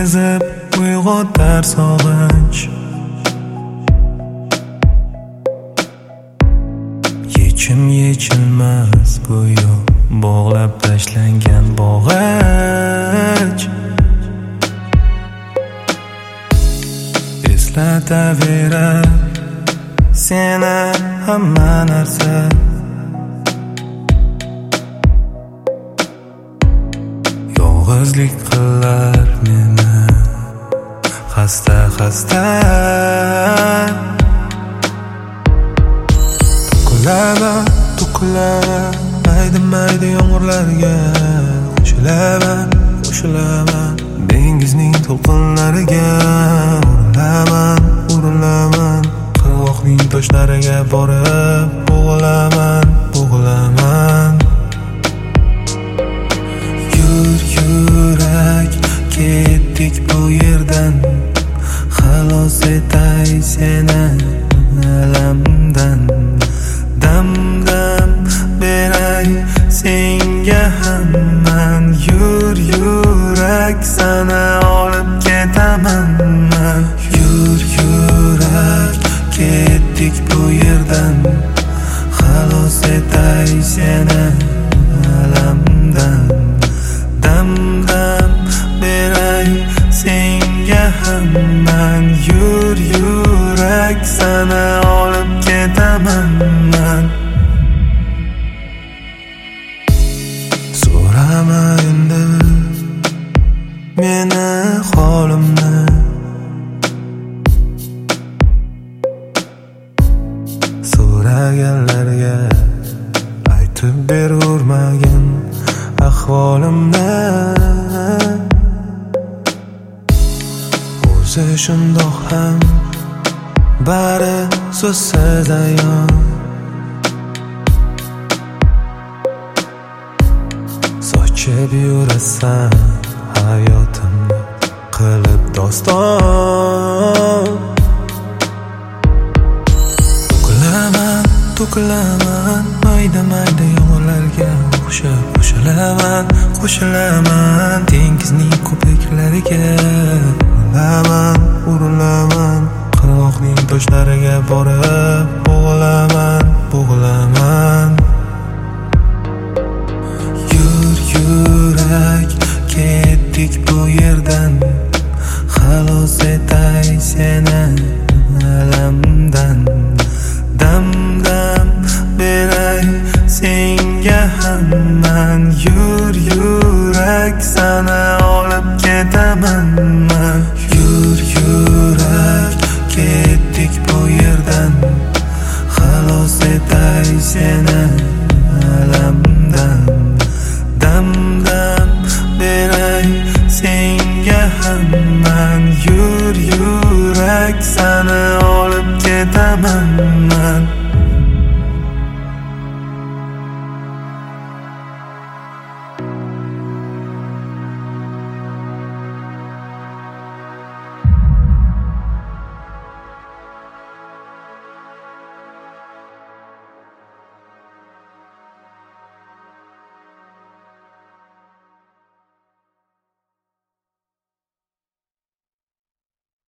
sezib uyg'otar sog'inch. Yechilmas go'yo bog'lab tashlangan bog'ich. Eslataverar seni hamma narsa. Yolg'izlik qilar meni xasta. To'kilaman mayda yomg'irlarga, qo'shilaman dengizning to'lqinlariga. Urilaman qirg'oqning toshlariga borib bo'g'ilaman. Yurak ketdik bu yerdan, xalos etay seni alamdan. Dam beray senga hamman, yurak sana olib ketaman man. Yurak ketdik bu yerdan, xalos etay seni alamdan. Dam beray senga hamman, yurak sana olib ketaman man. So'rama endi meni holimni, so'raganlarga aytib berurmagin ahvolimni. O'zi shundoq ham bari so'zsiz ayon. Sochib yurasan hayotimni qilib doston. To'kilaman mayda yomg'irlarga qo'shilaman dengizning ko'priklariga. Urilaman qirg'oqning toshlariga borib bo'g'ilaman. Yurak ketdik bu yerdan, xalos etay seni alamdan. Dam beray senga hamman, yurak sana olib ketaman man. Yurak ketdik bu yerdan, xalos etay seni alamdan.